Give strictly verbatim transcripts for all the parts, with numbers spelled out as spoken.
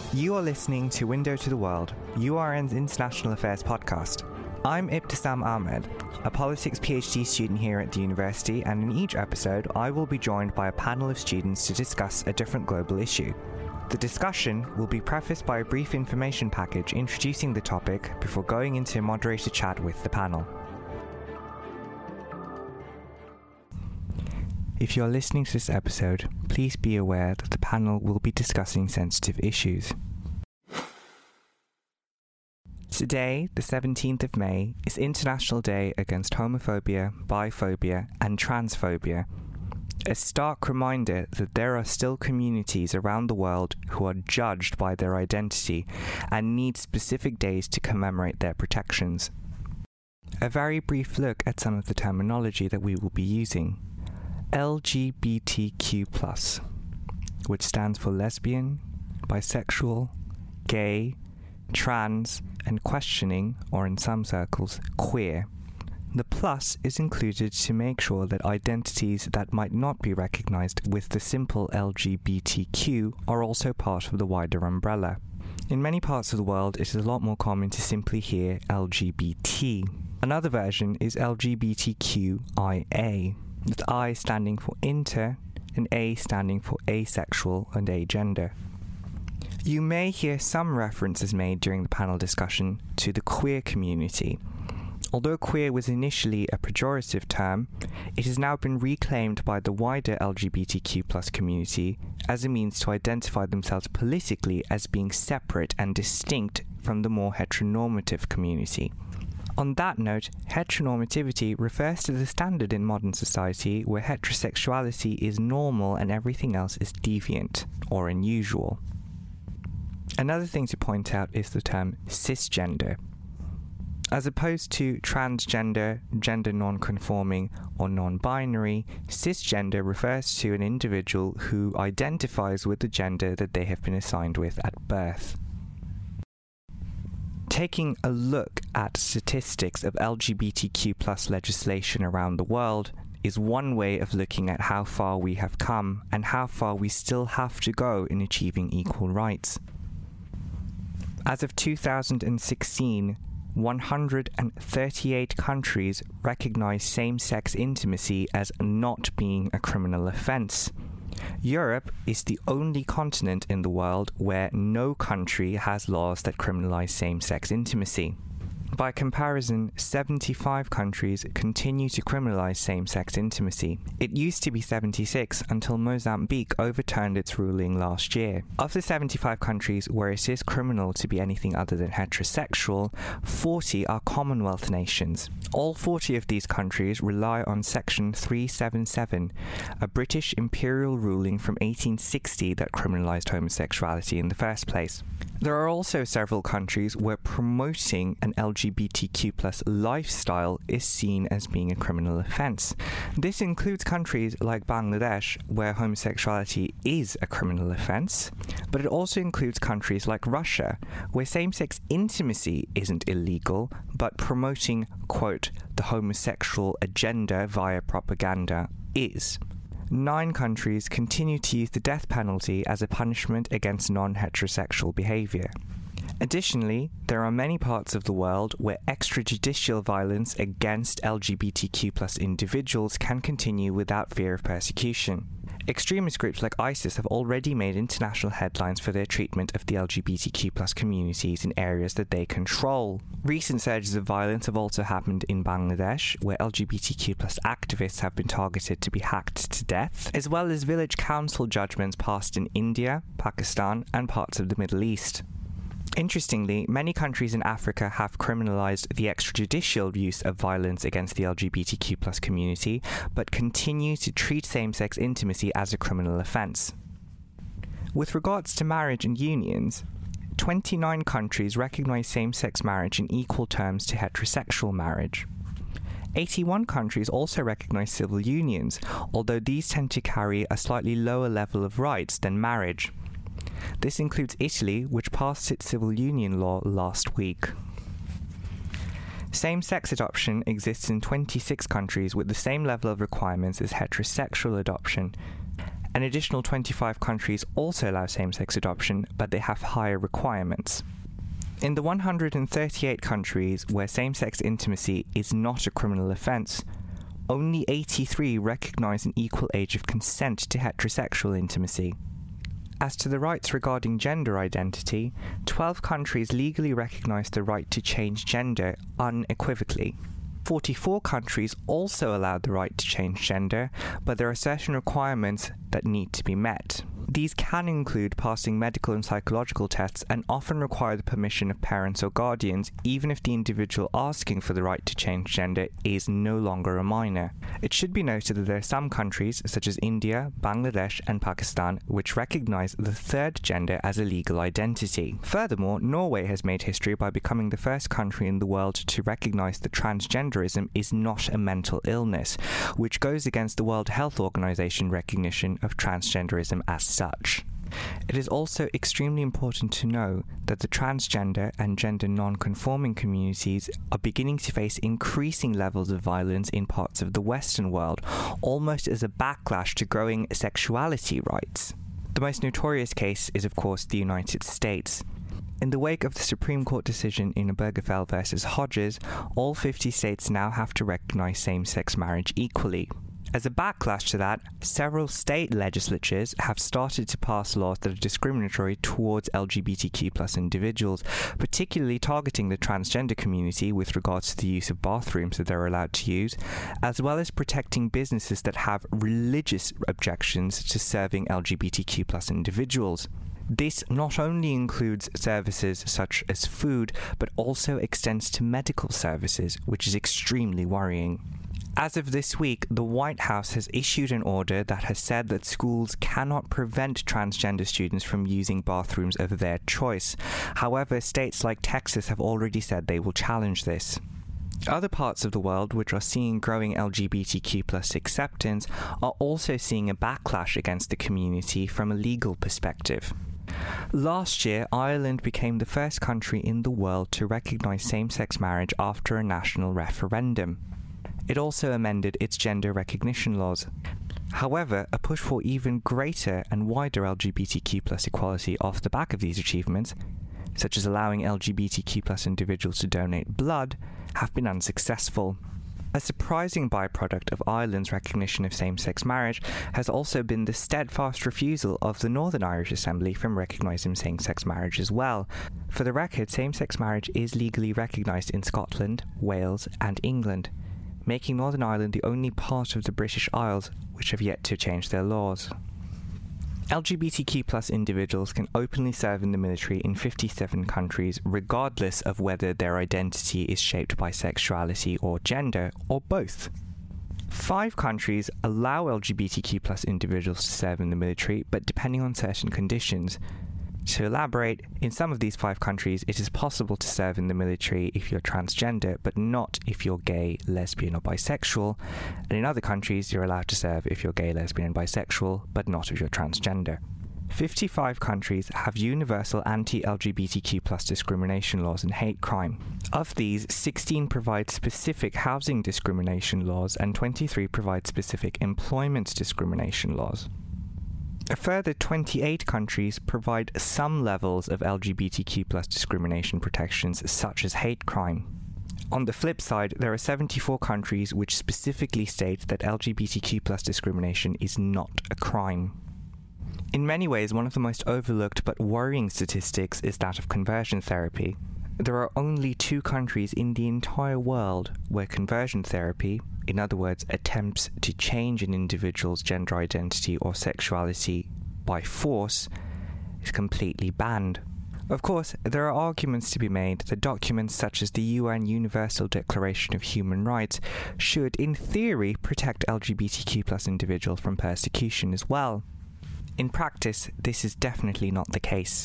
You are listening to Window to the World, U R N's International Affairs podcast. I'm Ibtisam Ahmed, a politics PhD student here at the university, and in each episode I will be joined by a panel of students to discuss a different global issue. The discussion will be prefaced by a brief information package introducing the topic before going into a moderated chat with the panel. If you are listening to this episode, please be aware that the panel will be discussing sensitive issues. Today, the seventeenth of May, is International Day Against Homophobia, Biphobia and Transphobia. A stark reminder that there are still communities around the world who are judged by their identity and need specific days to commemorate their protections. A very brief look at some of the terminology that we will be using. L G B T Q plus, which stands for lesbian, bisexual, gay, trans, and questioning, or in some circles, queer. The plus is included to make sure that identities that might not be recognized with the simple L G B T Q are also part of the wider umbrella. In many parts of the world, it is a lot more common to simply hear L G B T. Another version is L G B T Q I A, with I standing for inter and A standing for asexual and agender. You may hear some references made during the panel discussion to the queer community. Although queer was initially a pejorative term, it has now been reclaimed by the wider L G B T Q plus community as a means to identify themselves politically as being separate and distinct from the more heteronormative community. On that note, heteronormativity refers to the standard in modern society where heterosexuality is normal and everything else is deviant or unusual. Another thing to point out is the term cisgender. As opposed to transgender, gender non-conforming, or non-binary, cisgender refers to an individual who identifies with the gender that they have been assigned with at birth. Taking a look at statistics of L G B T Q plus legislation around the world is one way of looking at how far we have come and how far we still have to go in achieving equal rights. As of two thousand sixteen, one hundred thirty-eight countries recognize same-sex intimacy as not being a criminal offense. Europe is the only continent in the world where no country has laws that criminalize same-sex intimacy. By comparison, seventy-five countries continue to criminalize same-sex intimacy. It used to be seventy-six until Mozambique overturned its ruling last year. Of the seventy-five countries where it is criminal to be anything other than heterosexual, forty are Commonwealth nations. All forty of these countries rely on Section three seventy-seven, a British imperial ruling from eighteen sixty that criminalized homosexuality in the first place. There are also several countries where promoting an L G B T Q plus lifestyle is seen as being a criminal offense. This includes countries like Bangladesh, where homosexuality is a criminal offense, but it also includes countries like Russia, where same-sex intimacy isn't illegal, but promoting, quote, the homosexual agenda via propaganda is. Nine countries continue to use the death penalty as a punishment against non-heterosexual behaviour. Additionally, there are many parts of the world where extrajudicial violence against L G B T Q plus individuals can continue without fear of persecution. Extremist groups like ISIS have already made international headlines for their treatment of the L G B T Q plus communities in areas that they control. Recent surges of violence have also happened in Bangladesh, where L G B T Q plus activists have been targeted to be hacked to death, as well as village council judgments passed in India, Pakistan, and parts of the Middle East. Interestingly, many countries in Africa have criminalized the extrajudicial use of violence against the L G B T Q plus community, but continue to treat same-sex intimacy as a criminal offense. With regards to marriage and unions, twenty-nine countries recognize same-sex marriage in equal terms to heterosexual marriage. eighty-one countries also recognize civil unions, although these tend to carry a slightly lower level of rights than marriage. This includes Italy, which passed its civil union law last week. Same-sex adoption exists in twenty-six countries with the same level of requirements as heterosexual adoption. An additional twenty-five countries also allow same-sex adoption, but they have higher requirements. In the one hundred thirty-eight countries where same-sex intimacy is not a criminal offence, only eighty-three recognise an equal age of consent to heterosexual intimacy. As to the rights regarding gender identity, twelve countries legally recognise the right to change gender unequivocally. forty-four countries also allow the right to change gender, but there are certain requirements that need to be met. These can include passing medical and psychological tests and often require the permission of parents or guardians, even if the individual asking for the right to change gender is no longer a minor. It should be noted that there are some countries, such as India, Bangladesh and Pakistan, which recognise the third gender as a legal identity. Furthermore, Norway has made history by becoming the first country in the world to recognise that transgenderism is not a mental illness, which goes against the World Health Organization recognition of transgenderism as such. It is also extremely important to know that the transgender and gender non-conforming communities are beginning to face increasing levels of violence in parts of the Western world, almost as a backlash to growing sexuality rights. The most notorious case is, of course, the United States. In the wake of the Supreme Court decision in Obergefell versus Hodges, all fifty states now have to recognize same-sex marriage equally. As a backlash to that, several state legislatures have started to pass laws that are discriminatory towards L G B T Q plus individuals, particularly targeting the transgender community with regards to the use of bathrooms that they're allowed to use, as well as protecting businesses that have religious objections to serving L G B T Q plus individuals. This not only includes services such as food, but also extends to medical services, which is extremely worrying. As of this week, the White House has issued an order that has said that schools cannot prevent transgender students from using bathrooms of their choice. However, states like Texas have already said they will challenge this. Other parts of the world which are seeing growing L G B T Q plus acceptance are also seeing a backlash against the community from a legal perspective. Last year, Ireland became the first country in the world to recognise same-sex marriage after a national referendum. It also amended its gender recognition laws. However, a push for even greater and wider L G B T Q plus equality off the back of these achievements, such as allowing L G B T Q plus individuals to donate blood, have been unsuccessful. A surprising byproduct of Ireland's recognition of same-sex marriage has also been the steadfast refusal of the Northern Irish Assembly from recognising same-sex marriage as well. For the record, same-sex marriage is legally recognised in Scotland, Wales and England, making Northern Ireland the only part of the British Isles which have yet to change their laws. L G B T Q plus individuals can openly serve in the military in fifty-seven countries, regardless of whether their identity is shaped by sexuality or gender, or both. Five countries allow L G B T Q plus individuals to serve in the military, but depending on certain conditions. To elaborate, in some of these five countries, it is possible to serve in the military if you're transgender, but not if you're gay, lesbian, or bisexual. And in other countries, you're allowed to serve if you're gay, lesbian, and bisexual, but not if you're transgender. fifty-five countries have universal anti-L G B T Q plus discrimination laws and hate crime. Of these, sixteen provide specific housing discrimination laws, and twenty-three provide specific employment discrimination laws. A further twenty-eight countries provide some levels of L G B T Q plus discrimination protections, such as hate crime. On the flip side, there are seventy-four countries which specifically state that L G B T Q plus discrimination is not a crime. In many ways, one of the most overlooked but worrying statistics is that of conversion therapy. There are only two countries in the entire world where conversion therapy, in other words, attempts to change an individual's gender identity or sexuality by force, is completely banned. Of course, there are arguments to be made that documents such as the U N Universal Declaration of Human Rights should, in theory, protect L G B T Q plus individuals from persecution as well. In practice, this is definitely not the case.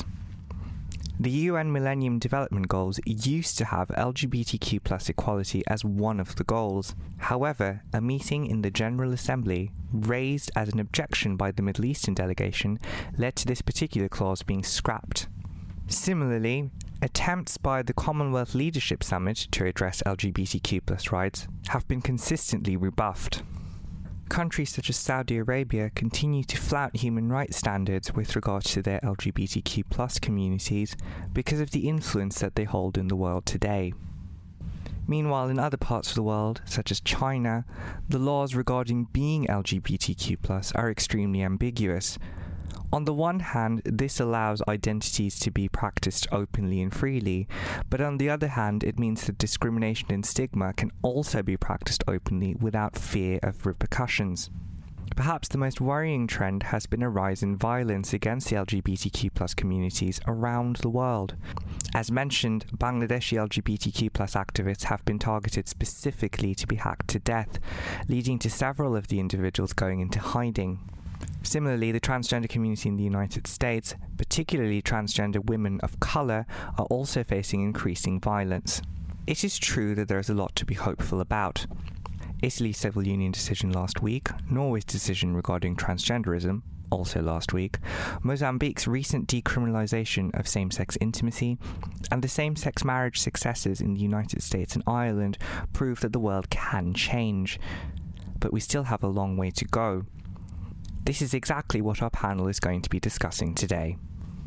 The U N Millennium Development Goals used to have L G B T Q plus equality as one of the goals. However, a meeting in the General Assembly, raised as an objection by the Middle Eastern delegation, led to this particular clause being scrapped. Similarly, attempts by the Commonwealth Leadership Summit to address L G B T Q plus rights have been consistently rebuffed. countries such as Saudi Arabia continue to flout human rights standards with regards to their L G B T Q plus communities because of the influence that they hold in the world today. Meanwhile, in other parts of the world, such as China, the laws regarding being L G B T Q plus are extremely ambiguous. On the one hand, this allows identities to be practiced openly and freely, but on the other hand, it means that discrimination and stigma can also be practiced openly without fear of repercussions. Perhaps the most worrying trend has been a rise in violence against the L G B T Q plus communities around the world. As mentioned, Bangladeshi L G B T Q plus activists have been targeted specifically to be hacked to death, leading to several of the individuals going into hiding. Similarly, the transgender community in the United States, particularly transgender women of colour, are also facing increasing violence. It is true that there is a lot to be hopeful about. Italy's civil union decision last week, Norway's decision regarding transgenderism, also last week, Mozambique's recent decriminalisation of same-sex intimacy, and the same-sex marriage successes in the United States and Ireland prove that the world can change. But we still have a long way to go. This is exactly what our panel is going to be discussing today.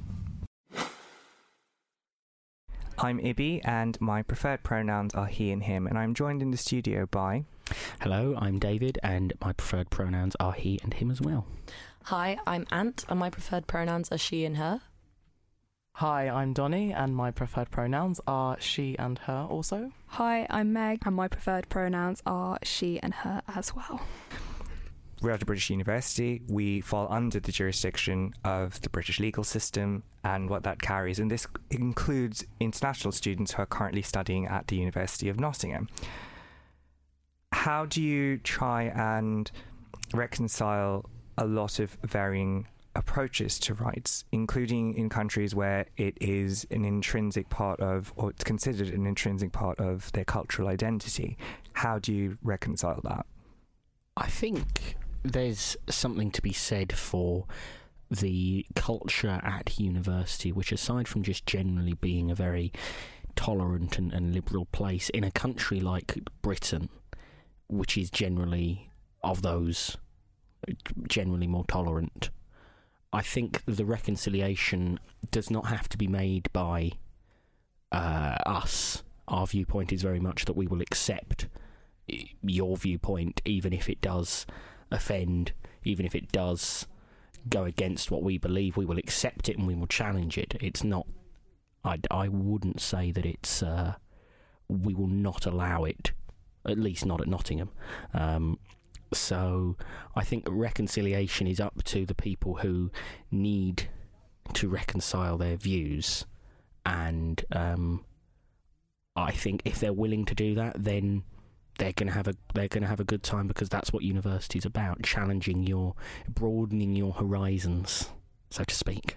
I'm Ibby, and my preferred pronouns are he and him, and I'm joined in the studio by... Hello, I'm David, and my preferred pronouns are he and him as well. Hi, I'm Ant, and my preferred pronouns are she and her. Hi, I'm Donnie, and my preferred pronouns are she and her also. Hi, I'm Meg, and my preferred pronouns are she and her as well. We're at a British university. We fall under the jurisdiction of the British legal system and what that carries, and this includes international students who are currently studying at the University of Nottingham. How do you try and reconcile a lot of varying approaches to rights, including in countries where it is an intrinsic part of, or it's considered an intrinsic part of their cultural identity? How do you reconcile that? I think there's something to be said for the culture at university, which aside from just generally being a very tolerant and, and liberal place, in a country like Britain, which is generally of those generally more tolerant, I think the reconciliation does not have to be made by uh, us. Our viewpoint is very much that we will accept your viewpoint, even if it does offend, even if it does go against what we believe. We will accept it and we will challenge it. It's not, I, I wouldn't say that it's, uh, we will not allow it, at least not at Nottingham. Um, so I think reconciliation is up to the people who need to reconcile their views, and um, I think if they're willing to do that, then they're going to have a they're going to have a good time, because that's what university's about, challenging your, broadening your horizons, so to speak.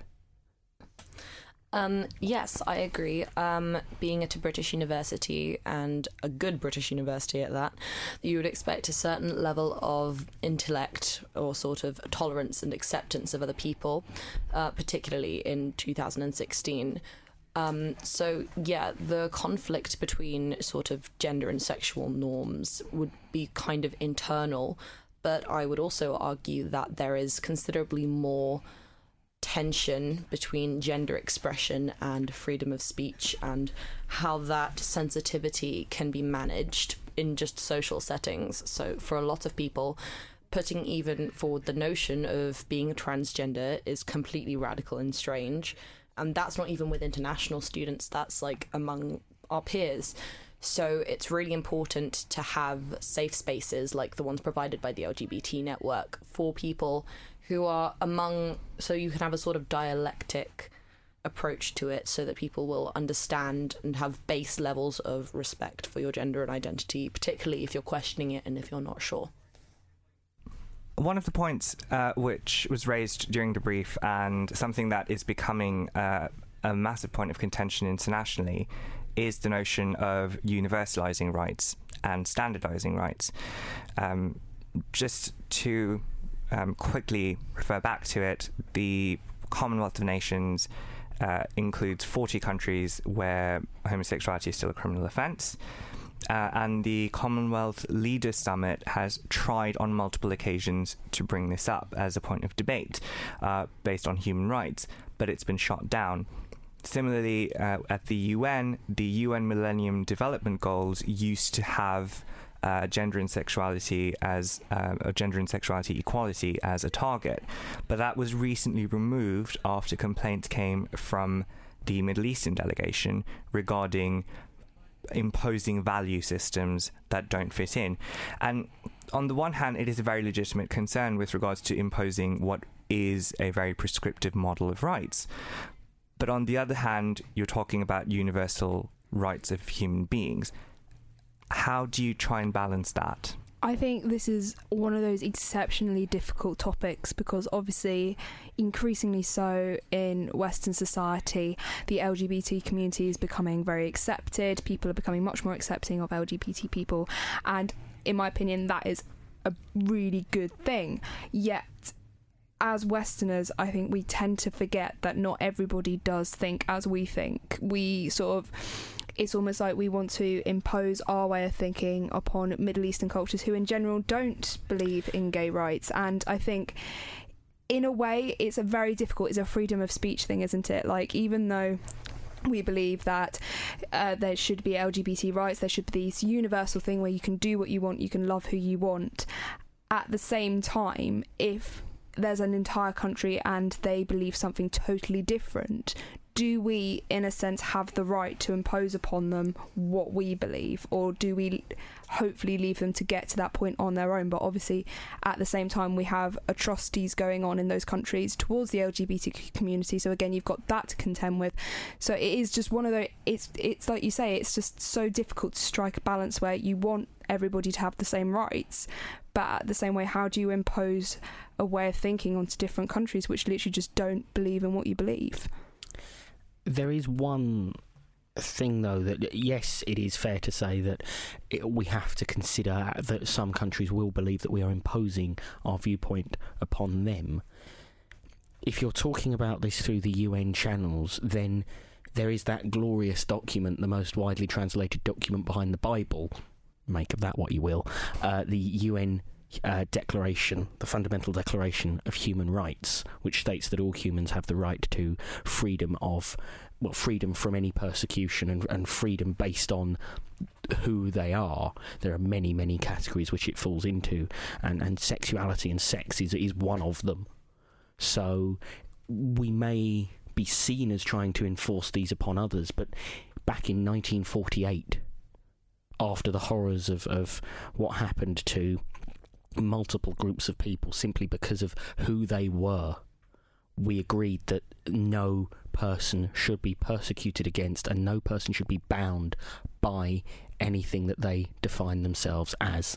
Um, yes, I agree. Um, being at a British university, and a good British university at that, you would expect a certain level of intellect or sort of tolerance and acceptance of other people, uh, particularly in two thousand sixteen. Um, so, yeah, the conflict between sort of gender and sexual norms would be kind of internal, but I would also argue that there is considerably more tension between gender expression and freedom of speech, and how that sensitivity can be managed in just social settings. So for a lot of people, putting even forward the notion of being a transgender is completely radical and strange. And that's not even with international students, that's like among our peers. So it's really important to have safe spaces like the ones provided by the L G B T network for people who are among, so you can have a sort of dialectic approach to it, so that people will understand and have base levels of respect for your gender and identity, particularly if you're questioning it and if you're not sure. One of the points uh, which was raised during the brief, and something that is becoming uh, a massive point of contention internationally, is the notion of universalising rights and standardising rights. Um, just to um, quickly refer back to it, the Commonwealth of Nations uh, includes forty countries where homosexuality is still a criminal offence. Uh, and the Commonwealth Leaders Summit has tried on multiple occasions to bring this up as a point of debate uh, based on human rights, but it's been shot down. Similarly, uh, at the U N, the U N Millennium Development Goals used to have uh, gender and sexuality as uh, gender and sexuality equality as a target, but that was recently removed after complaints came from the Middle Eastern delegation regarding imposing value systems that don't fit in. And on the one hand, it is a very legitimate concern with regards to imposing what is a very prescriptive model of rights. But on the other hand, you're talking about universal rights of human beings. How do you try and balance that? I think this is one of those exceptionally difficult topics because obviously increasingly so in Western society, the L G B T community is becoming very accepted. People are becoming much more accepting of L G B T people. And in my opinion, that is a really good thing. Yet, as Westerners, I think we tend to forget that not everybody does think as we think. We sort of... It's almost like we want to impose our way of thinking upon Middle Eastern cultures who in general don't believe in gay rights. And I think in a way it's a very difficult, it's a freedom of speech thing, isn't it? Like, even though we believe that uh, there should be L G B T rights, there should be this universal thing where you can do what you want, you can love who you want. At the same time, if there's an entire country and they believe something totally different, do we, in a sense, have the right to impose upon them what we believe, or do we hopefully leave them to get to that point on their own? But obviously, at the same time, we have atrocities going on in those countries towards the L G B T community. So again, you've got that to contend with. So it is just one of those. It's it's like you say, it's just so difficult to strike a balance where you want everybody to have the same rights, but at the same way, how do you impose a way of thinking onto different countries which literally just don't believe in what you believe? There is one thing, though, that yes, it is fair to say that it, we have to consider that some countries will believe that we are imposing our viewpoint upon them. If you're talking about this through the U N channels, then there is that glorious document, the most widely translated document behind the Bible, make of that what you will, uh, the U N Uh, declaration, the Fundamental Declaration of Human Rights, which states that all humans have the right to freedom of, well, freedom from any persecution and, and freedom based on who they are. There are many, many categories which it falls into, and, and sexuality and sex is, is one of them. So we may be seen as trying to enforce these upon others, but back in nineteen forty-eight, after the horrors of, of what happened to multiple groups of people simply because of who they were, we agreed that no person should be persecuted against and no person should be bound by anything that they define themselves as.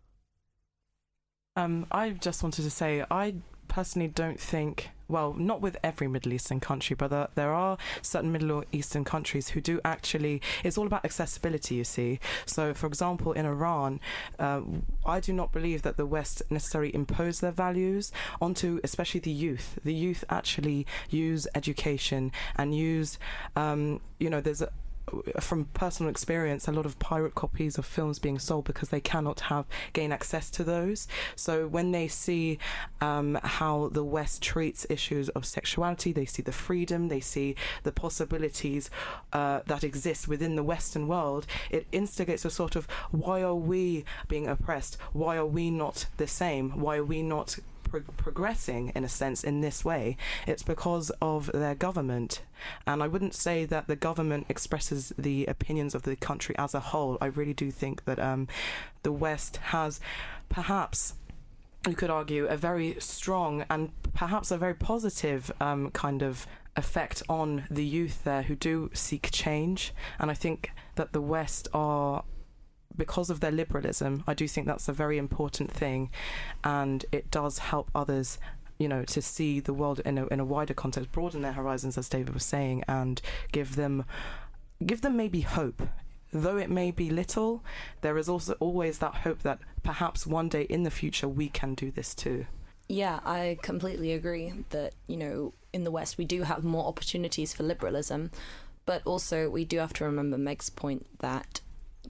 Um, I just wanted to say, I personally don't think, well, not with every Middle Eastern country, but there, there are certain Middle Eastern countries who do actually, it's all about accessibility, you see. So, for example, in Iran, uh, I do not believe that the West necessarily impose their values onto, especially the youth. The youth actually use education and use, um, you know, there's a, from personal experience, a lot of pirate copies of films being sold because they cannot have gain access to those. So when they see um, how the West treats issues of sexuality, they see the freedom, they see the possibilities uh, that exist within the Western world, it instigates a sort of, why are we being oppressed? Why are we not the same? Why are we not progressing in a sense in this way? It's because of their government, and I wouldn't say that the government expresses the opinions of the country as a whole. I really do think that um, the West has perhaps, you could argue, a very strong and perhaps a very positive um, kind of effect on the youth there who do seek change, and I think that the West are, because of their liberalism, I do think that's a very important thing, and it does help others, you know, to see the world in a in a wider context, broaden their horizons, as David was saying, and give them give them maybe hope. Though it may be little, there is also always that hope that perhaps one day in the future we can do this too. Yeah, I completely agree that, you know, in the West we do have more opportunities for liberalism, but also we do have to remember Meg's point that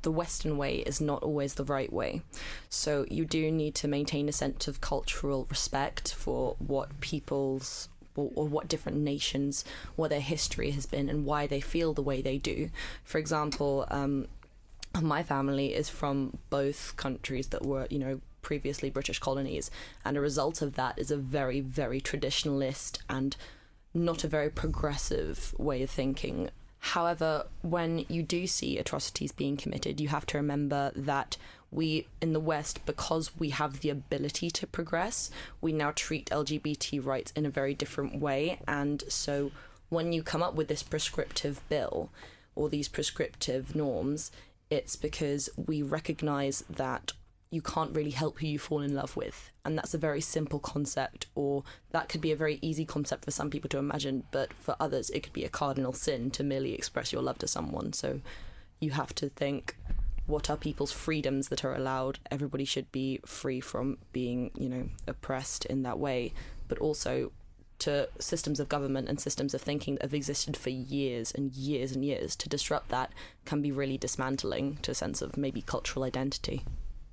the Western way is not always the right way. So you do need to maintain a sense of cultural respect for what people's or, or what different nations, what their history has been and why they feel the way they do. For example, um, my family is from both countries that were, you know, previously British colonies, and a result of that is a very, very traditionalist and not a very progressive way of thinking. However, when you do see atrocities being committed, you have to remember that we, in the West, because we have the ability to progress, we now treat L G B T rights in a very different way. And so when you come up with this prescriptive bill or these prescriptive norms, it's because we recognise that you can't really help who you fall in love with. And that's a very simple concept, or that could be a very easy concept for some people to imagine, but for others it could be a cardinal sin to merely express your love to someone. So you have to think, what are people's freedoms that are allowed? Everybody should be free from being, you know, oppressed in that way, but also to systems of government and systems of thinking that have existed for years and years and years. To disrupt that can be really dismantling to a sense of maybe cultural identity.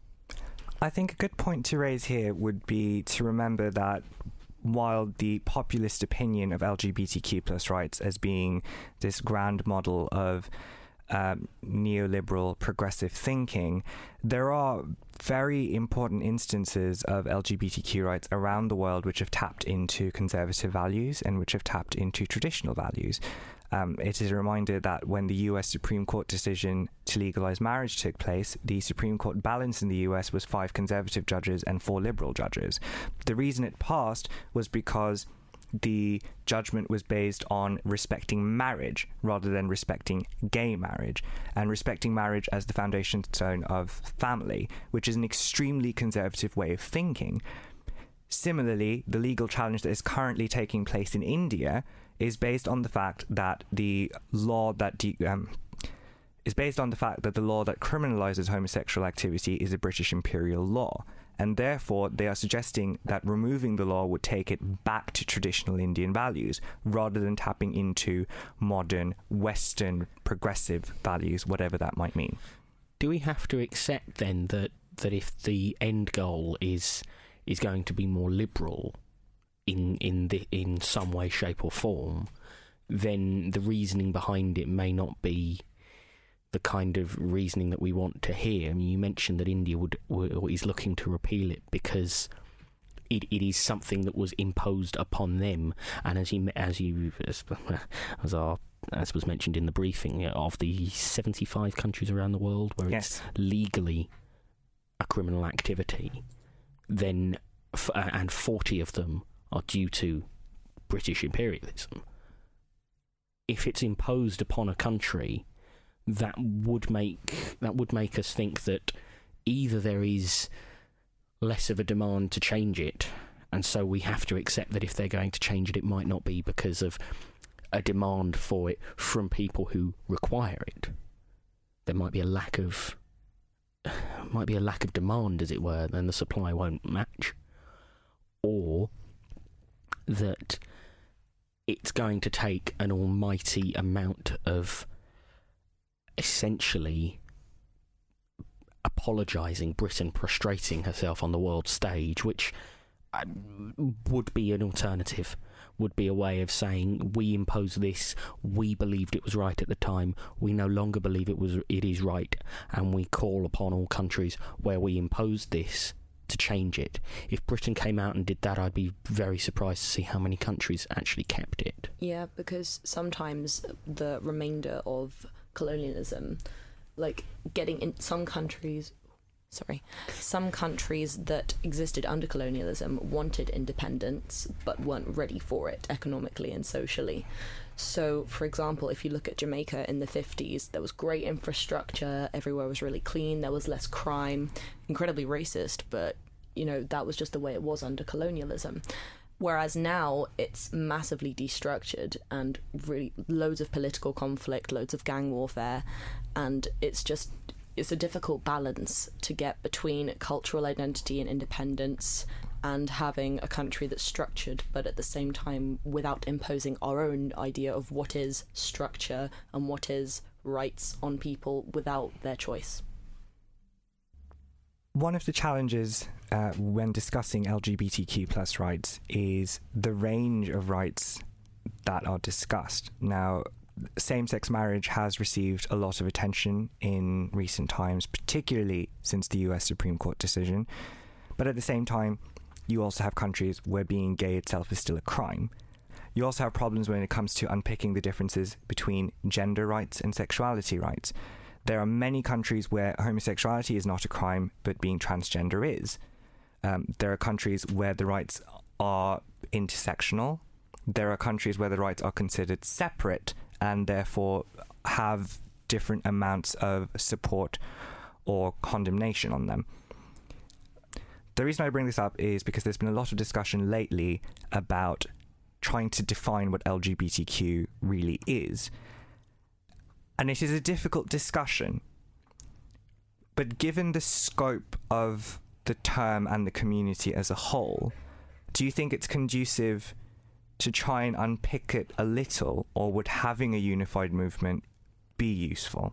I think a good point to raise here would be to remember that while the populist opinion of L G B T Q plus rights as being this grand model of um, neoliberal progressive thinking, there are very important instances of L G B T Q rights around the world which have tapped into conservative values and which have tapped into traditional values. Um, it is a reminder that when the U S Supreme Court decision to legalise marriage took place, the Supreme Court balance in the U S was five conservative judges and four liberal judges. The reason it passed was because the judgment was based on respecting marriage rather than respecting gay marriage, and respecting marriage as the foundation stone of family, which is an extremely conservative way of thinking. Similarly, the legal challenge that is currently taking place in India is based on the fact that the law that de- um, is based on the fact that the law that criminalizes homosexual activity is a British imperial law, and therefore they are suggesting that removing the law would take it back to traditional Indian values rather than tapping into modern Western progressive values, whatever that might mean. Do we have to accept then that that if the end goal is is going to be more liberal in in the in some way, shape or form, then the reasoning behind it may not be the kind of reasoning that we want to hear? I mean, you mentioned that India would, would or is looking to repeal it because it, it is something that was imposed upon them, and as you as you as, as our as was mentioned in the briefing, of the seventy-five countries around the world where yes. it's legally a criminal activity, then f- and forty of them are due to British imperialism. If it's imposed upon a country, that would make that would make us think that either there is less of a demand to change it, and so we have to accept that if they're going to change it, it might not be because of a demand for it from people who require it. There might be a lack of might be a lack of demand, as it were, and the supply won't match, or that it's going to take an almighty amount of essentially apologising, Britain prostrating herself on the world stage, which uh, would be an alternative, would be a way of saying, we imposed this, we believed it was right at the time, we no longer believe it was it is right, and we call upon all countries where we imposed this to change it. If Britain came out and did that, I'd be very surprised to see how many countries actually kept it. Yeah, because sometimes the remainder of colonialism, like getting in some countries, sorry, some countries that existed under colonialism wanted independence but weren't ready for it economically and socially. So, for example, if you look at Jamaica in the fifties, there was great infrastructure, everywhere was really clean, there was less crime, incredibly racist, but, you know, that was just the way it was under colonialism. Whereas now it's massively destructured and really loads of political conflict, loads of gang warfare, and it's just, it's a difficult balance to get between cultural identity and independence and having a country that's structured, but at the same time without imposing our own idea of what is structure and what is rights on people without their choice. One of the challenges uh, when discussing L G B T Q plus rights is the range of rights that are discussed. Now, same-sex marriage has received a lot of attention in recent times, particularly since the U S Supreme Court decision. But at the same time, you also have countries where being gay itself is still a crime. You also have problems when it comes to unpicking the differences between gender rights and sexuality rights. There are many countries where homosexuality is not a crime, but being transgender is. Um, there are countries where the rights are intersectional. There are countries where the rights are considered separate and therefore have different amounts of support or condemnation on them. The reason I bring this up is because there's been a lot of discussion lately about trying to define what L G B T Q really is. And it is a difficult discussion. But given the scope of the term and the community as a whole, do you think it's conducive to try and unpick it a little, or would having a unified movement be useful?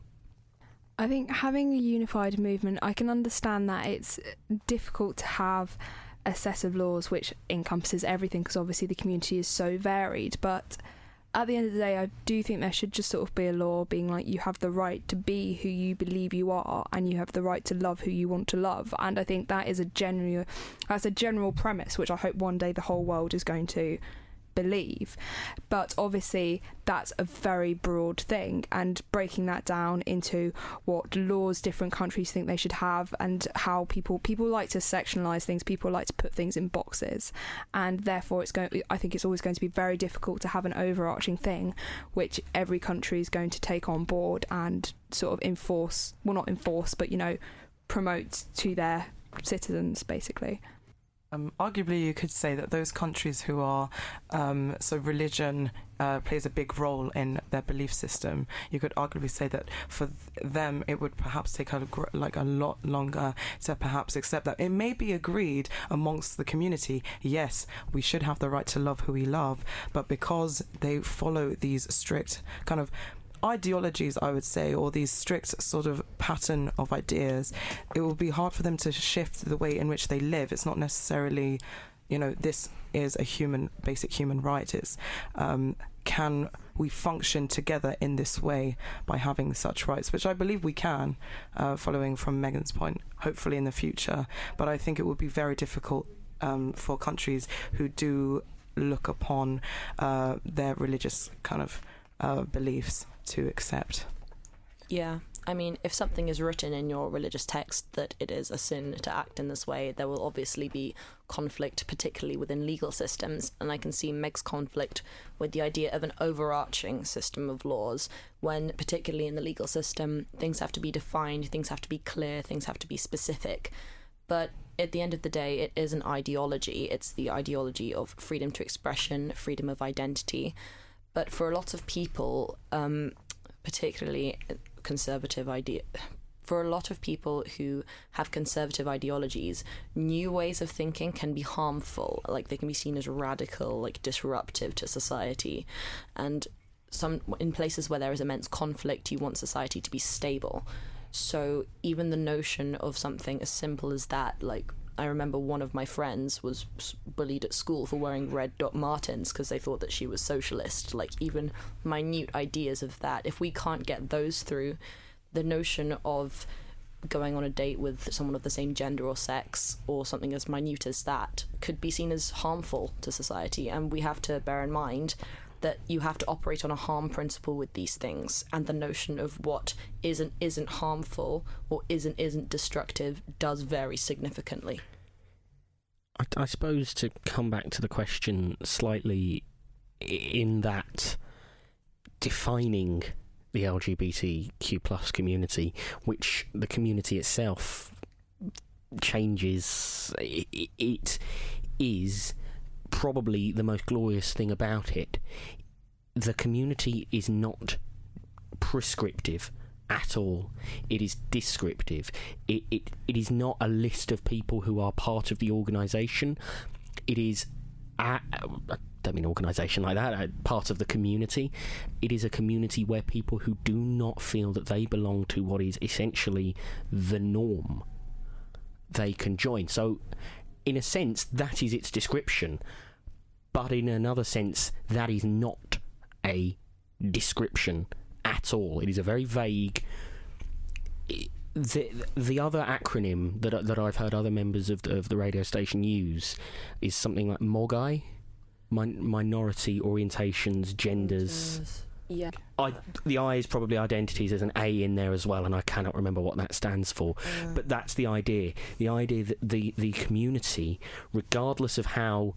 I think having a unified movement, I can understand that it's difficult to have a set of laws which encompasses everything, because obviously the community is so varied, but at the end of the day, I do think there should just sort of be a law being like, you have the right to be who you believe you are, and you have the right to love who you want to love. And I think that is a general, that's a general premise, which I hope one day the whole world is going to believe. But obviously that's a very broad thing, and breaking that down into what laws different countries think they should have, and how people people like to sectionalize things, people like to put things in boxes, and therefore it's going I think it's always going to be very difficult to have an overarching thing which every country is going to take on board and sort of enforce, well not enforce, but you know, promote to their citizens basically. Um, arguably, you could say that those countries who are um, so religion uh, plays a big role in their belief system. You could arguably say that for th- them, it would perhaps take a, gr- like a lot longer to perhaps accept that. It may be agreed amongst the community. Yes, we should have the right to love who we love, but because they follow these strict kind of ideologies, I would say, or these strict sort of pattern of ideas, it will be hard for them to shift the way in which they live. It's not necessarily, you know, this is a human, basic human right. It's um, can we function together in this way by having such rights, which I believe we can, uh, following from Megan's point, hopefully in the future. But I think it would be very difficult um, for countries who do look upon uh, their religious kind of uh, beliefs to accept. Yeah, I mean, if something is written in your religious text that it is a sin to act in this way, there will obviously be conflict, particularly within legal systems, and I can see Meg's conflict with the idea of an overarching system of laws, when particularly in the legal system, things have to be defined, things have to be clear, things have to be specific. But at the end of the day, it is an ideology. It's the ideology of freedom to expression, freedom of identity. But for a lot of people, um, particularly conservative idea, for a lot of people who have conservative ideologies, new ways of thinking can be harmful. Like, they can be seen as radical, like disruptive to society. And some in places where there is immense conflict, you want society to be stable. So even the notion of something as simple as that, like, I remember one of my friends was bullied at school for wearing red Doc Martens because they thought that she was socialist. Like, even minute ideas of that, if we can't get those through, the notion of going on a date with someone of the same gender or sex, or something as minute as that, could be seen as harmful to society. And we have to bear in mind that you have to operate on a harm principle with these things, and the notion of what is and isn't harmful or isn't isn't destructive does vary significantly. I, I suppose, to come back to the question slightly, in that defining the L G B T Q plus community, which the community itself changes, it, it is probably the most glorious thing about it. The community is not prescriptive at all. It is descriptive. It, it it is not a list of people who are part of the organisation. It is, uh, don't mean organisation like that, uh, part of the community. It is a community where people who do not feel that they belong to what is essentially the norm, they can join. So, in a sense, that is its description. But in another sense, that is not a description at all. It is a very vague... The the other acronym that that I've heard other members of the, of the radio station use is something like MOGI, Min- minority orientations, genders. Yeah. I, the I is probably identities. There's an A in there as well, and I cannot remember what that stands for. Yeah. But that's the idea. The idea that the the community, regardless of how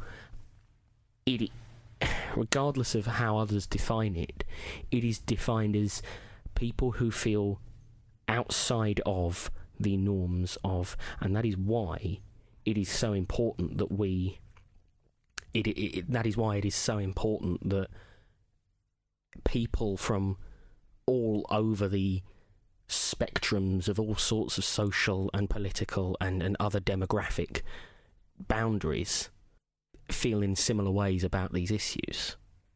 it, regardless of how others define it, it is defined as people who feel outside of the norms of, and that is why it is so important that we it, it, it that is why it is so important that people from all over the spectrums of all sorts of social and political and, and other demographic boundaries feel in similar ways about these issues.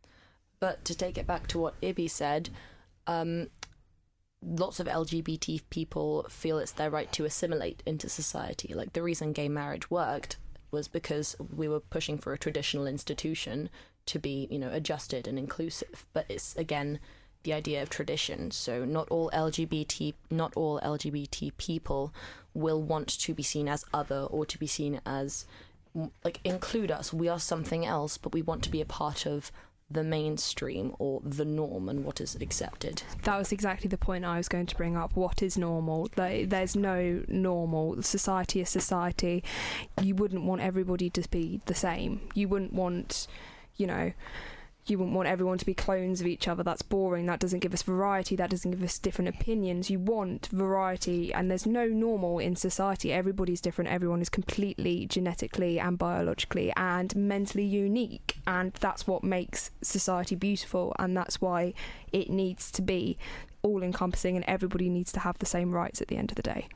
But to take it back to what Ibby said, um lots of L G B T people feel it's their right to assimilate into society. Like, the reason gay marriage worked was because we were pushing for a traditional institution to be, you know, adjusted and inclusive. But it's, again, the idea of tradition. So not all L G B T, not all L G B T people will want to be seen as other or to be seen as, like, include us. We are something else, but we want to be a part of the mainstream or the norm and what is accepted. That was exactly the point I was going to bring up. What is normal? Like, there's no normal. Society is society. You wouldn't want everybody to be the same. You wouldn't want, you know, you wouldn't want everyone to be clones of each other. That's boring. That doesn't give us variety. That doesn't give us different opinions. You want variety, and there's no normal in society. Everybody's different. Everyone is completely genetically and biologically and mentally unique, and that's what makes society beautiful, and that's why it needs to be all-encompassing, and everybody needs to have the same rights at the end of the day.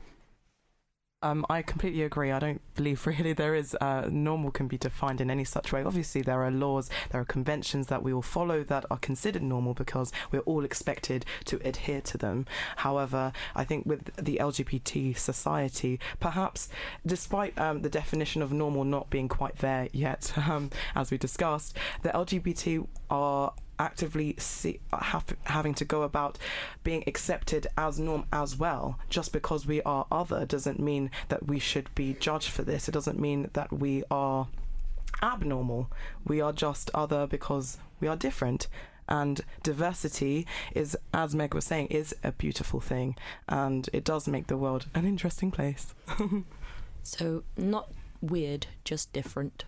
Um, I completely agree. I don't believe really there is uh, normal can be defined in any such way. Obviously, there are laws, there are conventions that we all follow that are considered normal because we're all expected to adhere to them. However, I think with the L G B T society, perhaps despite um, the definition of normal not being quite there yet, um, as we discussed, the L G B T are actively see, have, having to go about being accepted as norm as well. Just because we are other doesn't mean that we should be judged for this. It doesn't mean that we are abnormal. We are just other because we are different. And diversity is, as Meg was saying, is a beautiful thing, and it does make the world an interesting place. So not weird, just different.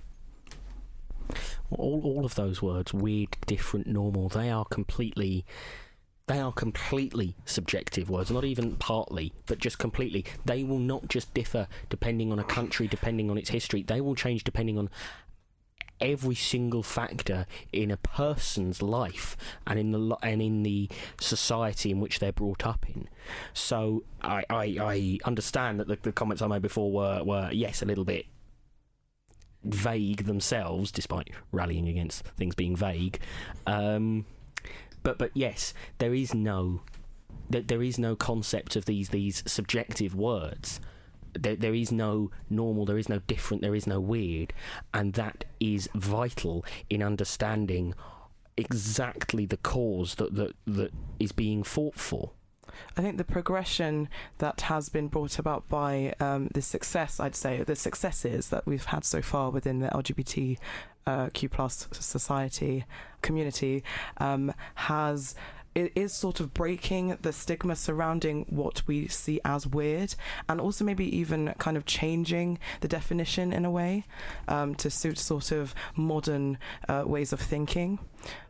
All all of those words, weird, different, normal, they are completely they are completely subjective words, not even partly, but just completely. They will not just differ depending on a country, depending on its history. They will change depending on every single factor in a person's life and in the and in the society in which they're brought up in. So I I, I understand that the, the comments I made before were, were yes, a little bit vague themselves, despite rallying against things being vague. Um, but but yes, there is no there, there is no concept of these these subjective words. There, there is no normal, there is no different, there is no weird, and that is vital in understanding exactly the cause that that, that is being fought for. I think the progression that has been brought about by um, the success, I'd say, the successes that we've had so far within the L G B T uh, Q plus society community um, has it is sort of breaking the stigma surrounding what we see as weird, and also maybe even kind of changing the definition in a way um, to suit sort of modern uh, ways of thinking.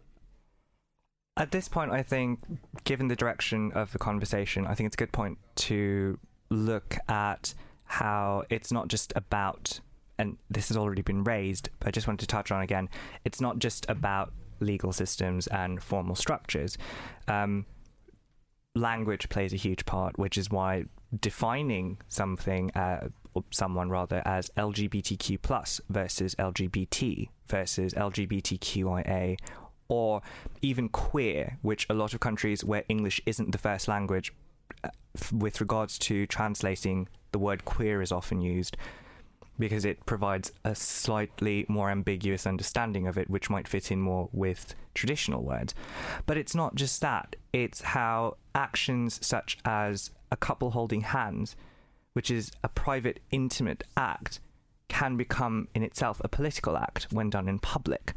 At this point, I think, given the direction of the conversation, I think it's a good point to look at how it's not just about, and this has already been raised, but I just wanted to touch on again, it's not just about legal systems and formal structures. Um, language plays a huge part, which is why defining something, uh, or someone rather, as L G B T Q plus versus L G B T versus L G B T Q I A, or even queer, which a lot of countries where English isn't the first language, uh, f- with regards to translating, the word queer is often used because it provides a slightly more ambiguous understanding of it, which might fit in more with traditional words. But it's not just that. It's how actions such as a couple holding hands, which is a private, intimate act, can become in itself a political act when done in public.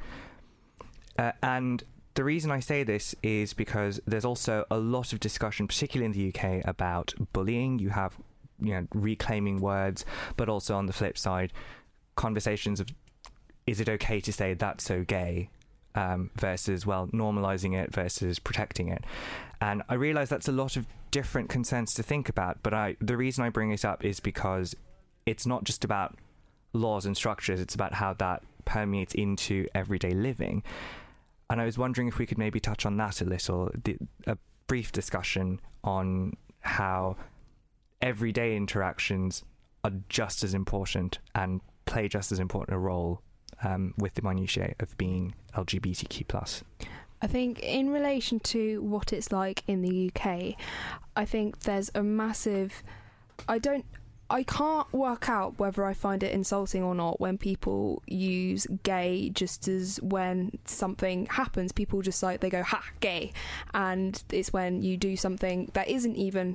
Uh, and the reason I say this is because there's also a lot of discussion, particularly in the U K, about bullying. You have, you know, reclaiming words, but also on the flip side, conversations of, is it okay to say that's so gay, um, versus, well, normalizing it versus protecting it. And I realise that's a lot of different concerns to think about, but I the reason I bring it up is because it's not just about laws and structures, it's about how that permeates into everyday living. And I was wondering if we could maybe touch on that a little, the, a brief discussion on how everyday interactions are just as important and play just as important a role um, with the minutiae of being L G B T Q plus. I think in relation to what it's like in the U K, I think there's a massive... I don't... I can't work out whether I find it insulting or not when people use gay just as when something happens. People just like, they go, ha, gay. And it's when you do something that isn't even...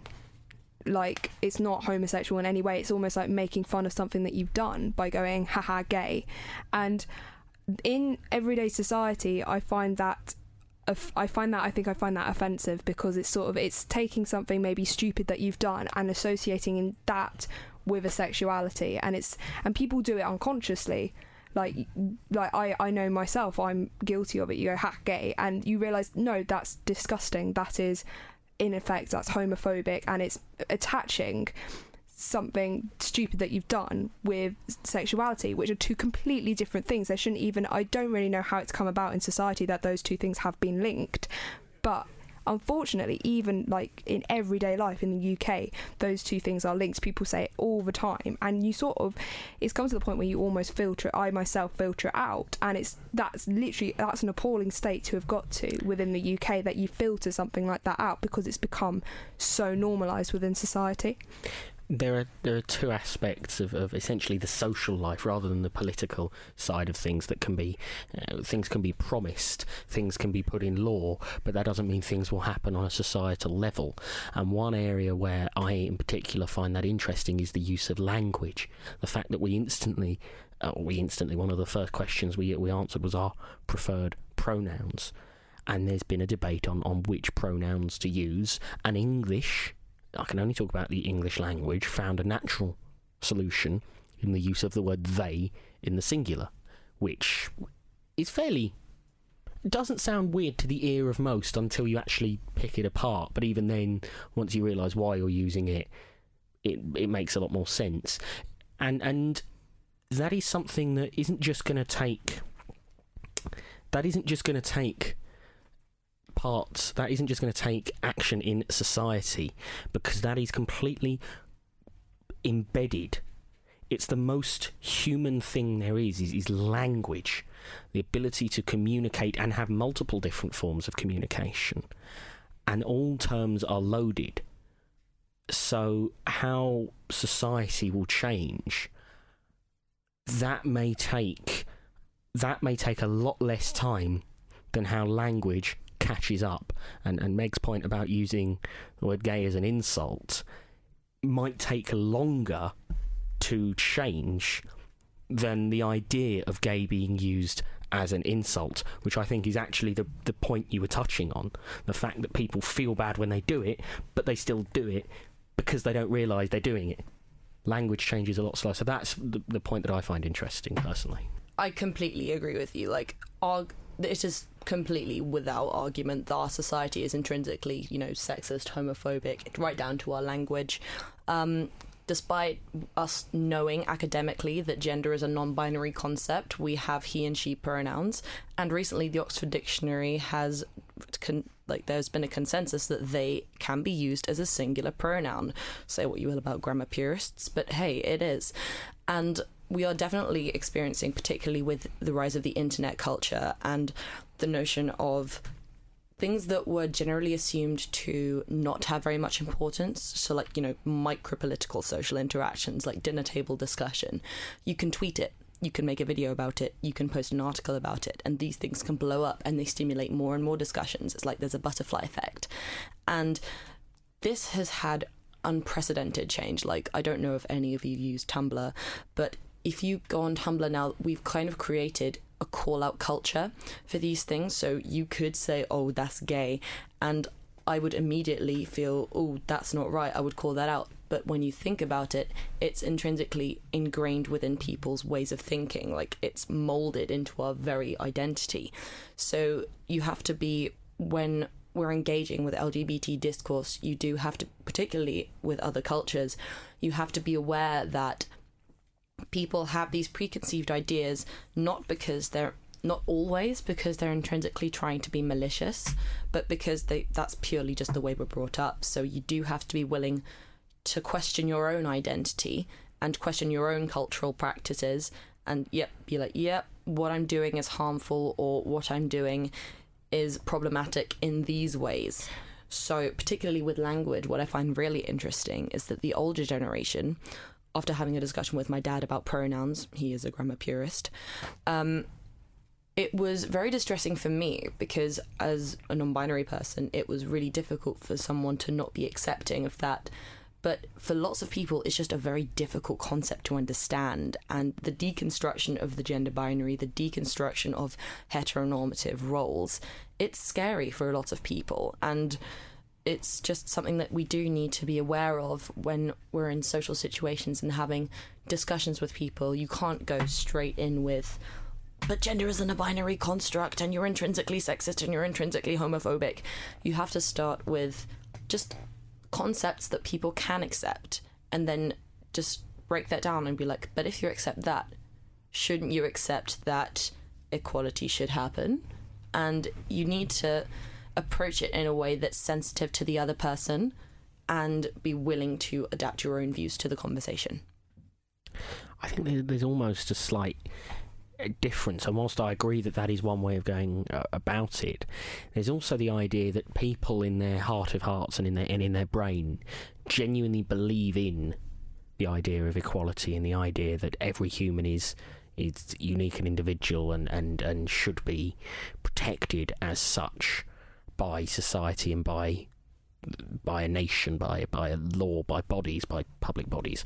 like, it's not homosexual in any way. It's almost like making fun of something that you've done by going, haha, gay. And in everyday society, I find that I find that I think I find that offensive, because it's sort of it's taking something maybe stupid that you've done and associating in that with a sexuality, and it's and people do it unconsciously. Like, like I, I know myself, I'm guilty of it. You go, ha, gay, and you realise, no, that's disgusting. That is, in effect, that's homophobic, and it's attaching something stupid that you've done with sexuality, which are two completely different things. They shouldn't even... I don't really know how it's come about in society that those two things have been linked, but unfortunately, even like in everyday life in the U K, those two things are linked. People say it all the time, and you sort of... it's come to the point where you almost filter it. I myself filter it out, and it's that's literally that's an appalling state to have got to within the U K, that you filter something like that out because it's become so normalised within society. There are there are two aspects of, of essentially the social life rather than the political side of things that can be uh, things can be promised, things can be put in law, but that doesn't mean things will happen on a societal level. And one area where I in particular find that interesting is the use of language. The fact that we instantly uh, we instantly one of the first questions we we answered was our preferred pronouns, and there's been a debate on, on which pronouns to use, and English, I can only talk about the English language, found a natural solution in the use of the word they in the singular, which is fairly... it doesn't sound weird to the ear of most until you actually pick it apart, but even then, once you realise why you're using it, it it makes a lot more sense. And and that is something that isn't just going to take... that isn't just going to take... parts that isn't just going to take action in society, because that is completely embedded. It's the most human thing there is, is, is language, the ability to communicate and have multiple different forms of communication, and all terms are loaded. So how society will change, that may take that may take a lot less time than how language catches up. And, and Meg's point about using the word gay as an insult might take longer to change than the idea of gay being used as an insult, which I think is actually the the point you were touching on, the fact that people feel bad when they do it, but they still do it because they don't realise they're doing it. Language changes a lot slower, so that's the, the point that I find interesting personally. I completely agree with you. Like, arg- it is completely without argument that our society is intrinsically, you know, sexist, homophobic, right down to our language. Um, despite us knowing academically that gender is a non-binary concept, we have he and she pronouns, and recently the Oxford Dictionary has, con- like, there's been a consensus that they can be used as a singular pronoun. Say what you will about grammar purists, but hey, it is. And we are definitely experiencing, particularly with the rise of the internet culture and the notion of things that were generally assumed to not have very much importance. So like, you know, micro-political social interactions, like dinner table discussion. You can tweet it, you can make a video about it, you can post an article about it, and these things can blow up and they stimulate more and more discussions. It's like there's a butterfly effect. And this has had unprecedented change. Like, I don't know if any of you use Tumblr, but if you go on Tumblr now, we've kind of created a call-out culture for these things. So you could say, oh, that's gay, and I would immediately feel, oh, that's not right, I would call that out. But when you think about it, it's intrinsically ingrained within people's ways of thinking. Like, it's molded into our very identity. So you have to be, when we're engaging with L G B T discourse, you do have to, particularly with other cultures, you have to be aware that people have these preconceived ideas, not because they're not always because they're intrinsically trying to be malicious, but because they that's purely just the way we're brought up. So you do have to be willing to question your own identity and question your own cultural practices, and yep, be like, yep, what I'm doing is harmful, or what I'm doing is problematic in these ways. So particularly with language, what I find really interesting is that the older generation, after having a discussion with my dad about pronouns, he is a grammar purist, um, it was very distressing for me because as a non-binary person, it was really difficult for someone to not be accepting of that. But for lots of people, it's just a very difficult concept to understand. And the deconstruction of the gender binary, the deconstruction of heteronormative roles, it's scary for lots of people. And it's just something that we do need to be aware of when we're in social situations and having discussions with people. You can't go straight in with, but gender isn't a binary construct and you're intrinsically sexist and you're intrinsically homophobic. You have to start with just concepts that people can accept and then just break that down and be like, but if you accept that, shouldn't you accept that equality should happen? And you need to approach it in a way that's sensitive to the other person and be willing to adapt your own views to the conversation. I think there's almost a slight difference, and whilst I agree that that is one way of going uh, about it, there's also the idea that people in their heart of hearts and in their and in their brain genuinely believe in the idea of equality and the idea that every human is is unique and individual and, and, and should be protected as such by society and by by a nation, by by a law, by bodies, by public bodies.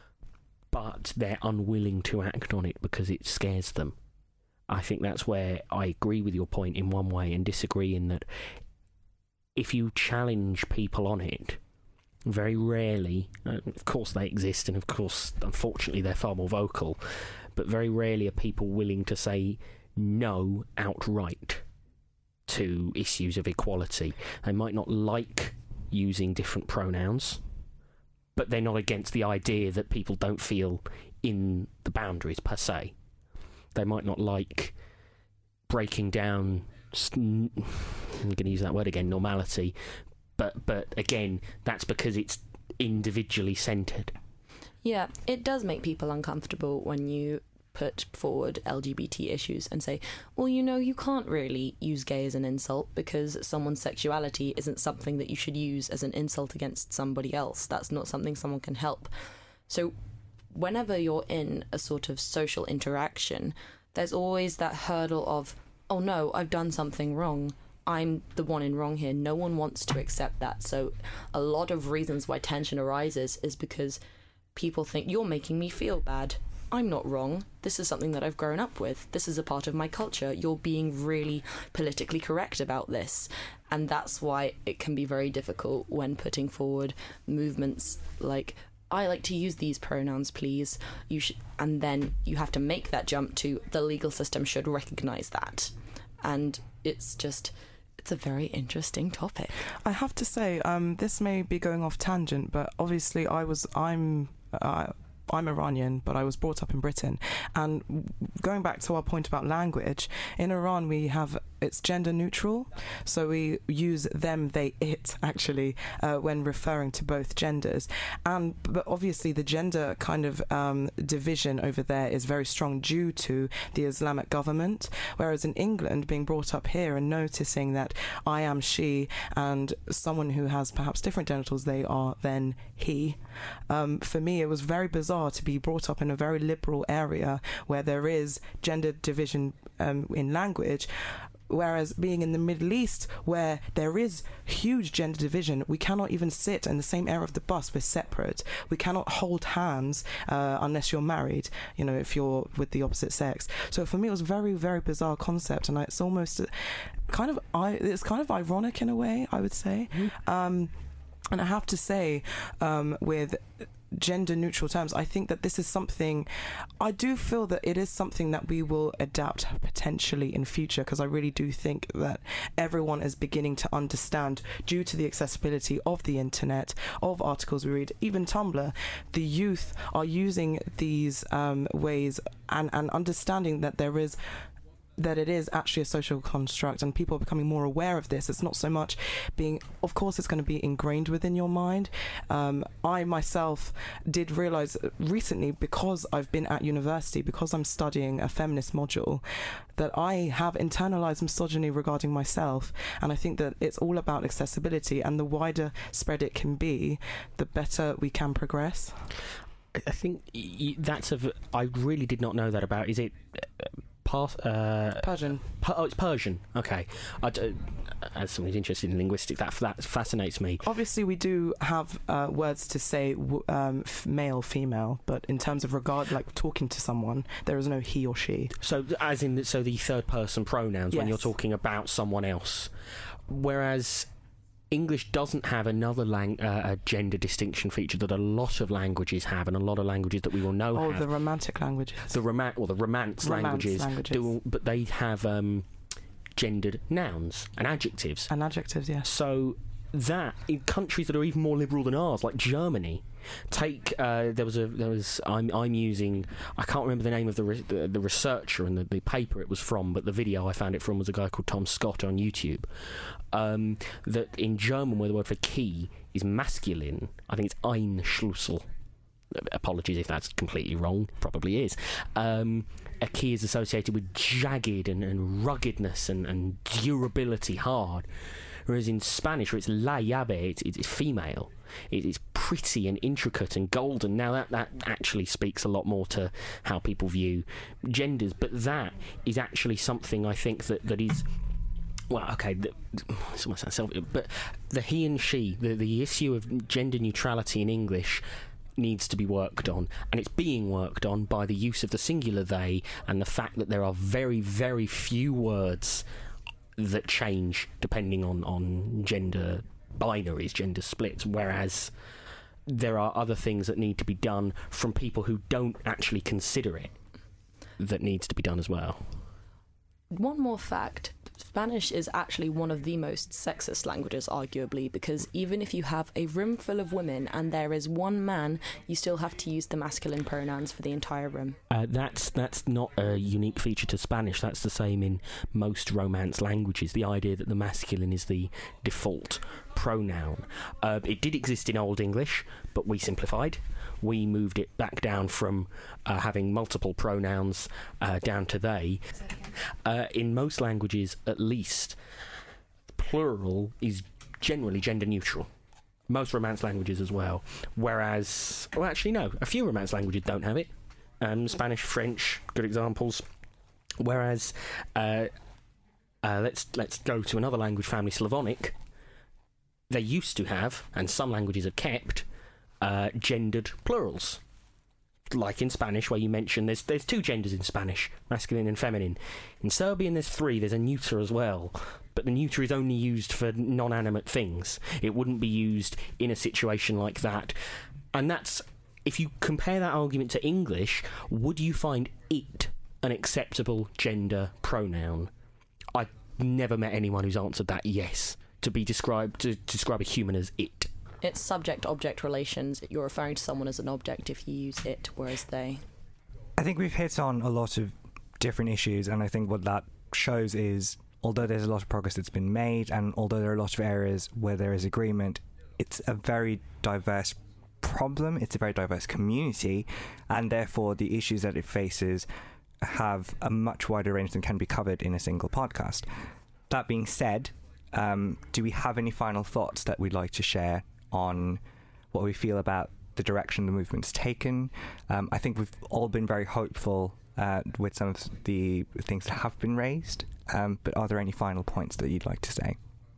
But they're unwilling to act on it because it scares them. I think that's where I agree with your point in one way and disagree in that if you challenge people on it, very rarely, uh, of course they exist and of course, unfortunately, they're far more vocal, but very rarely are people willing to say no outright to issues of equality. They might not like using different pronouns, but they're not against the idea that people don't feel in the boundaries per se. They might not like breaking down, I'm going to use that word again, normality, but but again, that's because it's individually centred. Yeah, it does make people uncomfortable when you put forward L G B T issues and say, well, you know, you can't really use gay as an insult because someone's sexuality isn't something that you should use as an insult against somebody else. That's not something someone can help. So whenever you're in a sort of social interaction, there's always that hurdle of, oh no, I've done something wrong. I'm the one in wrong here. No one wants to accept that. So a lot of reasons why tension arises is because people think, you're making me feel bad. I'm not wrong. This is something that I've grown up with. This is a part of my culture. You're being really politically correct about this. And that's why it can be very difficult when putting forward movements like, I like to use these pronouns, please. You should, and then you have to make that jump to the legal system should recognise that. And it's just, it's a very interesting topic. I have to say, um, this may be going off tangent, but obviously I was, I'm... Uh, I'm Iranian, but I was brought up in Britain. And going back to our point about language, in Iran we have it's gender neutral, so we use them, they, it actually uh, when referring to both genders. And but obviously the gender kind of um, division over there is very strong due to the Islamic government, whereas in England, being brought up here and noticing that I am she and someone who has perhaps different genitals, they are then he. Um, for me, it was very bizarre to be brought up in a very liberal area where there is gender division um, in language, whereas being in the Middle East, where there is huge gender division, we cannot even sit in the same area of the bus. We're separate. We cannot hold hands uh, unless you're married, you know, if you're with the opposite sex. So for me, it was a very, very bizarre concept, and it's almost kind of, I, it's kind of ironic in a way, I would say. Mm-hmm. Um, and I have to say, um, with gender neutral terms, I think that this is something, I do feel that it is something that we will adapt potentially in future, because I really do think that everyone is beginning to understand, due to the accessibility of the internet, of articles we read, even Tumblr, the youth are using these um, ways and, and understanding that there is that it is actually a social construct, and people are becoming more aware of this. It's not so much being, of course it's going to be ingrained within your mind. Um, I myself did realise recently, because I've been at university, because I'm studying a feminist module, that I have internalised misogyny regarding myself, and I think that it's all about accessibility, and the wider spread it can be, the better we can progress. I think that's a v- I really did not know that about, is it uh, Uh, Persian. Per- oh, it's Persian. Okay. I d- as someone who's interested in linguistics, that that fascinates me. Obviously, we do have uh, words to say w- um, f- male, female, but in terms of regard, like talking to someone, there is no he or she. So, as in, so the third-person pronouns Yes. when you're talking about someone else, whereas English doesn't have another lang- uh, a gender distinction feature that a lot of languages have, and a lot of languages that we will know Oh, have. the romantic languages. The roman- or the romance, Romance languages, languages. do, but they have um, gendered nouns and adjectives. And adjectives, yes. So that in countries that are even more liberal than ours, like Germany, take uh, there was a there was I'm I'm using I can't remember the name of the re- the, the researcher and the, the paper it was from, but the video I found it from was a guy called Tom Scott on YouTube. Um, that in German, where the word for key is masculine, I think it's Einschlüssel. Apologies if that's completely wrong, probably is. Um, a key is associated with jagged and, and ruggedness and, and durability, hard. Whereas in Spanish, where it's la llave, it's, it's female. It, it's pretty and intricate and golden. Now, that, that actually speaks a lot more to how people view genders, but that is actually something I think that, that is... Well, okay, the, this almost sounds selfish, but the he and she, the, the issue of gender neutrality in English needs to be worked on, and it's being worked on by the use of the singular they and the fact that there are very, very few words that change depending on, on gender binaries, gender splits, whereas there are other things that need to be done from people who don't actually consider it that needs to be done as well. One more fact. Spanish is actually one of the most sexist languages, arguably, because even if you have a room full of women and there is one man, you still have to use the masculine pronouns for the entire room. Uh, that's that's not a unique feature to Spanish. That's the same in most Romance languages. The idea that the masculine is the default pronoun. Uh, it did exist in Old English, but we simplified. We moved it back down from uh, having multiple pronouns uh, down to they. Uh, in most languages, at least, plural is generally gender neutral. Most Romance languages as well. Whereas, well, actually, no, a few Romance languages don't have it. Um, Spanish, French, good examples. Whereas, uh, uh, let's let's go to another language family, Slavonic. They used to have, and some languages have kept, uh, gendered plurals. Like in Spanish, where you mentioned there's there's two genders in Spanish, masculine and feminine. In Serbian, there's three. There's a neuter as well, but the neuter is only used for non-animate things. It wouldn't be used in a situation like that. And that's, if you compare that argument to English, would you find it an acceptable gender pronoun? I've never met anyone who's answered that yes, to be described to describe a human as it. It's subject-object relations. You're referring to someone as an object if you use it, whereas they... I think we've hit on a lot of different issues, and I think what that shows is although there's a lot of progress that's been made, and although there are a lot of areas where there is agreement, it's a very diverse problem, it's a very diverse community, and therefore the issues that it faces have a much wider range than can be covered in a single podcast. That being said, um, do we have any final thoughts that we'd like to share on what we feel about the direction the movement's taken? Um, I think we've all been very hopeful uh, with some of the things that have been raised, um, but are there any final points that you'd like to say?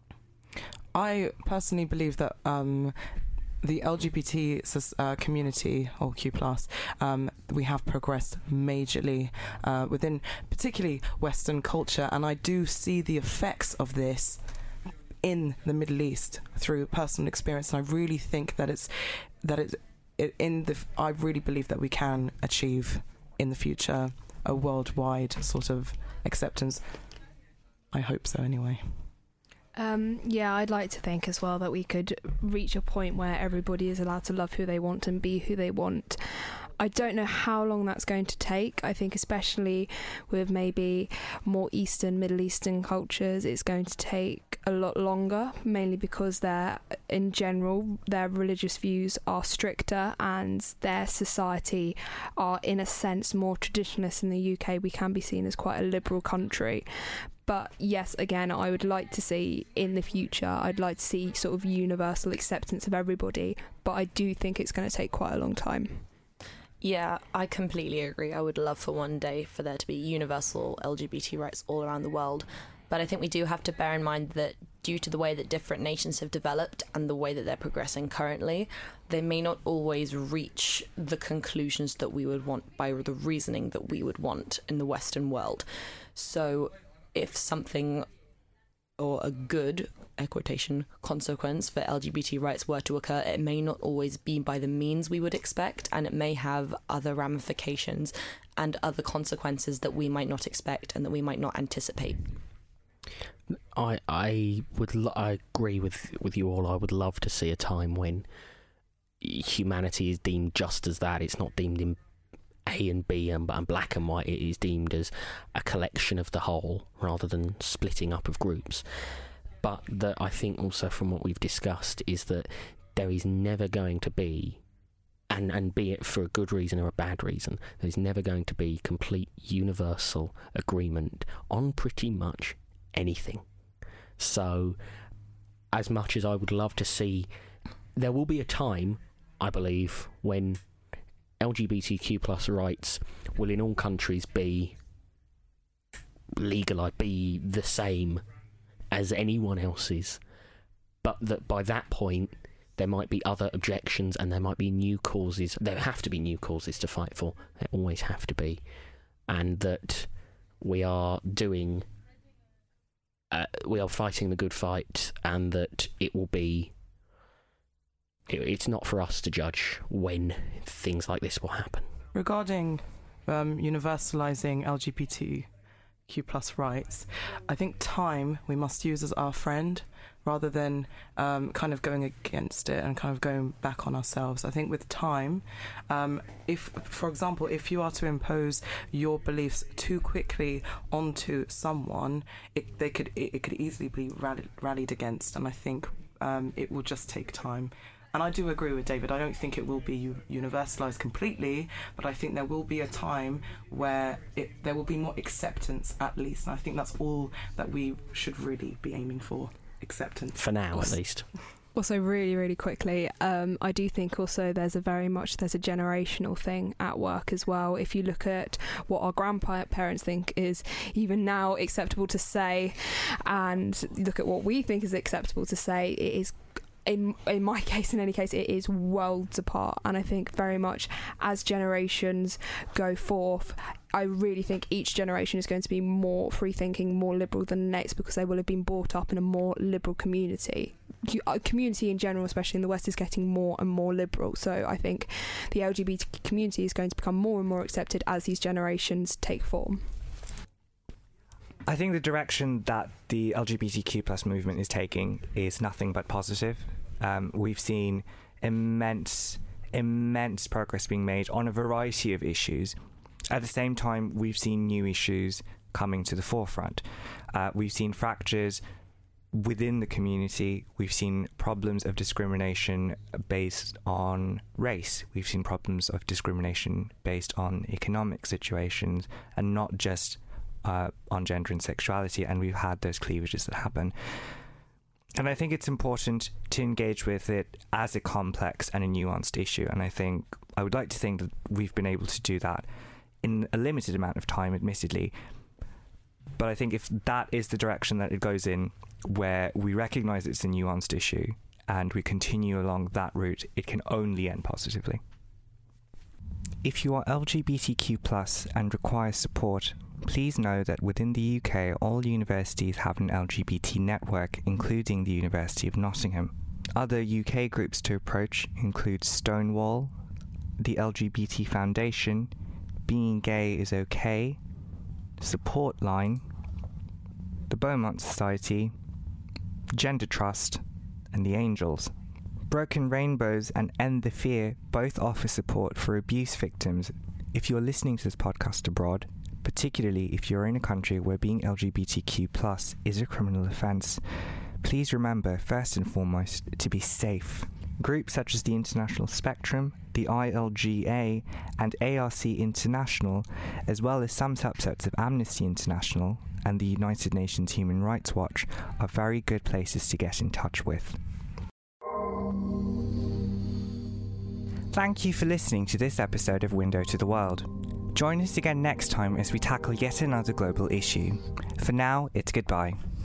I personally believe that um, the L G B T uh, community, or Q plus, um, we have progressed majorly uh, within particularly Western culture, and I do see the effects of this in the Middle East through personal experience, and I really think that it's that it's it, in the I really believe that we can achieve in the future a worldwide sort of acceptance. I hope so anyway. Um, yeah, I'd like to think as well that we could reach a point where everybody is allowed to love who they want and be who they want. I don't know how long that's going to take. I think especially with maybe more Eastern, Middle Eastern cultures, it's going to take a lot longer, mainly because they're, in general, their religious views are stricter and their society are, in a sense, more traditionalist. In the U K, we can be seen as quite a liberal country. But yes, again, I would like to see in the future, I'd like to see sort of universal acceptance of everybody, but I do think it's going to take quite a long time. Yeah, I completely agree. I would love for one day for there to be universal L G B T rights all around the world. But I think we do have to bear in mind that due to the way that different nations have developed and the way that they're progressing currently, they may not always reach the conclusions that we would want by the reasoning that we would want in the Western world. So if something or a good, a quotation, consequence for L G B T rights were to occur, it may not always be by the means we would expect, and it may have other ramifications and other consequences that we might not expect and that we might not anticipate. I I would lo- I agree with, with you all. I would love to see a time when humanity is deemed just as that. It's not deemed in A and B and, and black and white. It is deemed as a collection of the whole rather than splitting up of groups. But that I think also from what we've discussed is that there is never going to be, and, and be it for a good reason or a bad reason, there is never going to be complete universal agreement on pretty much anything. So as much as I would love to see, there will be a time, I believe, when L G B T Q plus rights will in all countries be legalised, be the same as anyone else's, but that by that point there might be other objections and there might be new causes. There have to be new causes to fight for. There always have to be. And that we are doing, uh, we are fighting the good fight, and that it will be, it, it's not for us to judge when things like this will happen. Regarding um, universalising L G B T Q plus rights, I think time we must use as our friend rather than um, kind of going against it and kind of going back on ourselves. I think with time, um, if, for example, if you are to impose your beliefs too quickly onto someone, it, they could it, it could easily be rallied, rallied against, and I think um, it will just take time. And I do agree with David. I don't think it will be universalised completely, but I think there will be a time where it, there will be more acceptance, at least. And I think that's all that we should really be aiming for, acceptance. For now, at least. Also, really, really quickly, um, I do think also there's a very much, there's a generational thing at work as well. If you look at what our grandparents think is even now acceptable to say, and look at what we think is acceptable to say, it is, in in my case, in any case, it is worlds apart. And I think very much as generations go forth, I really think each generation is going to be more free-thinking, more liberal than the next, because they will have been brought up in a more liberal community. Community in general, especially in the West, is getting more and more liberal. So I think the L G B T community is going to become more and more accepted as these generations take form. I think the direction that the L G B T Q plus movement is taking is nothing but positive. Um, we've seen immense, immense progress being made on a variety of issues. At the same time, we've seen new issues coming to the forefront. Uh, we've seen fractures within the community. We've seen problems of discrimination based on race. We've seen problems of discrimination based on economic situations, and not just uh, on gender and sexuality. And we've had those cleavages that happen. And I think it's important to engage with it as a complex and a nuanced issue. And I think, I would like to think that we've been able to do that in a limited amount of time, admittedly. But I think if that is the direction that it goes in, where we recognise it's a nuanced issue and we continue along that route, it can only end positively. If you are L G B T Q plus and require support, please know that within the U K, all universities have an L G B T network, including the University of Nottingham. Other U K groups to approach include Stonewall, the L G B T Foundation, Being Gay is OK, Support Line, the Beaumont Society, Gender Trust, and the Angels. Broken Rainbows and End the Fear both offer support for abuse victims. If you're listening to this podcast abroad, particularly if you're in a country where being L G B T Q plus is a criminal offence, please remember, first and foremost, to be safe. Groups such as the International Spectrum, the I L G A, and A R C International, as well as some subsets of Amnesty International and the United Nations Human Rights Watch, are very good places to get in touch with. Thank you for listening to this episode of Window to the World. Join us again next time as we tackle yet another global issue. For now, it's goodbye.